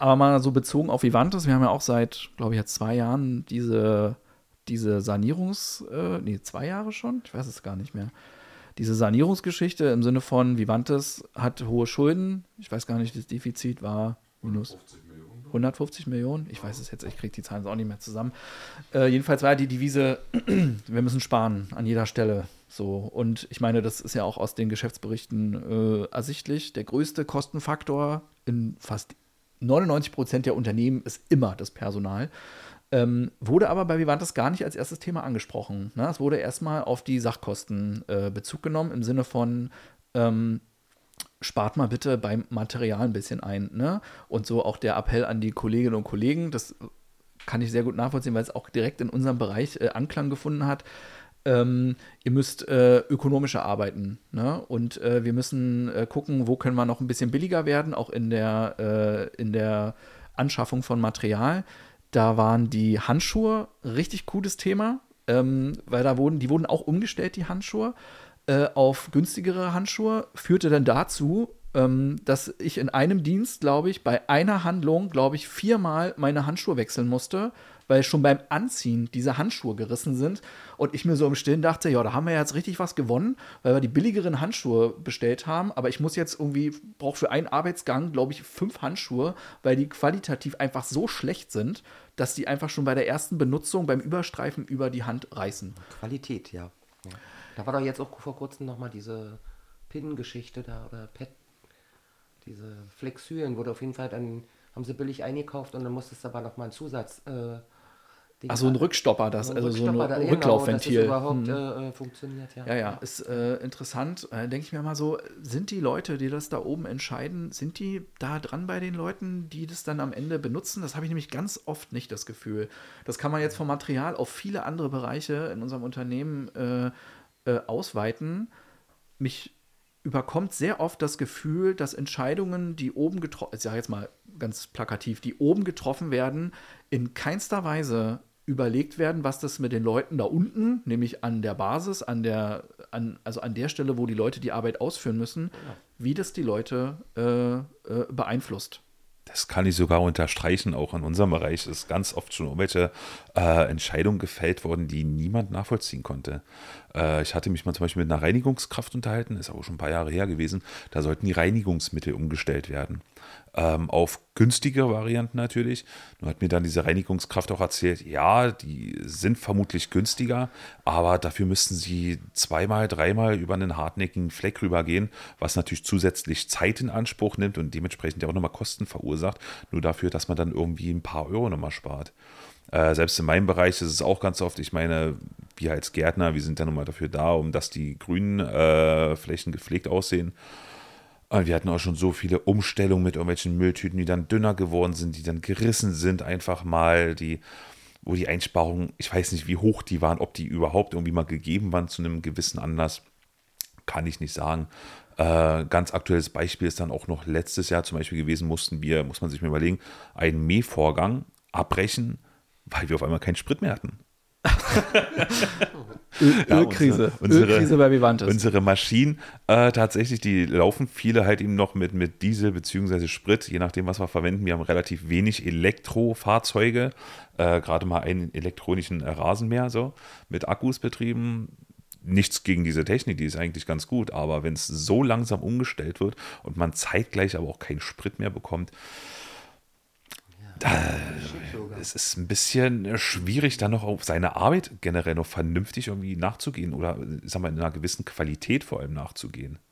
Aber mal so bezogen auf Vivantes, wir haben ja auch seit, glaube ich, jetzt 2 Jahren diese nee, 2 Jahre schon? Ich weiß es gar nicht mehr. Diese Sanierungsgeschichte im Sinne von Vivantes hat hohe Schulden. Ich weiß gar nicht, das Defizit war minus 150 Millionen. Ich weiß es jetzt, ich kriege die Zahlen auch nicht mehr zusammen. Jedenfalls war die Devise, wir müssen sparen an jeder Stelle. So. Und ich meine, das ist ja auch aus den Geschäftsberichten ersichtlich. Der größte Kostenfaktor in fast 99% der Unternehmen ist immer das Personal. Wurde aber bei Vivantes gar nicht als erstes Thema angesprochen. Ne? Es wurde erstmal auf die Sachkosten Bezug genommen, im Sinne von spart mal bitte beim Material ein bisschen ein. Ne? Und so auch der Appell an die Kolleginnen und Kollegen, das kann ich sehr gut nachvollziehen, weil es auch direkt in unserem Bereich Anklang gefunden hat. Ihr müsst ökonomischer arbeiten. Ne? Und wir müssen gucken, wo können wir noch ein bisschen billiger werden, auch in der Anschaffung von Material. Da waren die Handschuhe richtig cooles Thema, weil die wurden auch umgestellt, die Handschuhe, auf günstigere Handschuhe, führte dann dazu, dass ich in einem Dienst, glaube ich, bei einer Handlung, glaube ich, 4-mal meine Handschuhe wechseln musste, weil schon beim Anziehen diese Handschuhe gerissen sind und ich mir so im Stillen dachte, ja, da haben wir jetzt richtig was gewonnen, weil wir die billigeren Handschuhe bestellt haben, aber ich muss jetzt brauche für einen Arbeitsgang, glaube ich, 5 Handschuhe, weil die qualitativ einfach so schlecht sind, dass die einfach schon bei der ersten Benutzung beim Überstreifen über die Hand reißen. Qualität, ja. Da war doch jetzt auch vor kurzem nochmal diese Pin-Geschichte da, oder diese Flexuren, wurde auf jeden Fall dann, haben sie billig eingekauft und dann musstest du aber nochmal einen Zusatz Ach, so ein Rückstopper, so ein Rücklaufventil. Genau, dass das überhaupt funktioniert, ja. Ja, ist interessant. Denke ich mir mal so, sind die Leute, die das da oben entscheiden, sind die da dran bei den Leuten, die das dann am Ende benutzen? Das habe ich nämlich ganz oft nicht das Gefühl. Das kann man jetzt vom Material auf viele andere Bereiche in unserem Unternehmen ausweiten. Mich überkommt sehr oft das Gefühl, dass Entscheidungen, die oben getroffen, ich sage jetzt mal ganz plakativ, die oben getroffen werden, in keinster Weise überlegt werden, was das mit den Leuten da unten, nämlich an der Basis, also an der Stelle, wo die Leute die Arbeit ausführen müssen, wie das die Leute beeinflusst. Das kann ich sogar unterstreichen, auch in unserem Bereich ist ganz oft schon irgendwelche Entscheidungen gefällt worden, die niemand nachvollziehen konnte. Ich hatte mich mal zum Beispiel mit einer Reinigungskraft unterhalten, ist aber schon ein paar Jahre her gewesen, da sollten die Reinigungsmittel umgestellt werden. Auf günstige Varianten natürlich. Nun hat mir dann diese Reinigungskraft auch erzählt, ja, die sind vermutlich günstiger, aber dafür müssten sie 2-mal, 3-mal über einen hartnäckigen Fleck rübergehen, was natürlich zusätzlich Zeit in Anspruch nimmt und dementsprechend ja auch nochmal Kosten verursacht, nur dafür, dass man dann irgendwie ein paar Euro nochmal spart. Selbst in meinem Bereich ist es auch ganz oft, ich meine, wir als Gärtner, wir sind ja nun mal dafür da, um dass die grünen Flächen gepflegt aussehen. Und wir hatten auch schon so viele Umstellungen mit irgendwelchen Mülltüten, die dann dünner geworden sind, die dann gerissen sind, einfach mal, wo die Einsparungen, ich weiß nicht, wie hoch die waren, ob die überhaupt irgendwie mal gegeben waren zu einem gewissen Anlass, kann ich nicht sagen. Ganz aktuelles Beispiel ist dann auch noch letztes Jahr zum Beispiel gewesen, muss man sich mal überlegen, einen Mähvorgang abbrechen, weil wir auf einmal keinen Sprit mehr hatten. Ölkrise. Ölkrise bei Vivantes. Unsere Maschinen, tatsächlich, die laufen viele halt eben noch mit Diesel bzw. Sprit, je nachdem, was wir verwenden. Wir haben relativ wenig Elektrofahrzeuge, gerade mal einen elektronischen Rasenmäher, so, mit Akkus betrieben. Nichts gegen diese Technik, die ist eigentlich ganz gut, aber wenn es so langsam umgestellt wird und man zeitgleich aber auch keinen Sprit mehr bekommt, es ist ein bisschen schwierig, dann noch auf seine Arbeit generell noch vernünftig irgendwie nachzugehen oder, sag mal, in einer gewissen Qualität vor allem nachzugehen.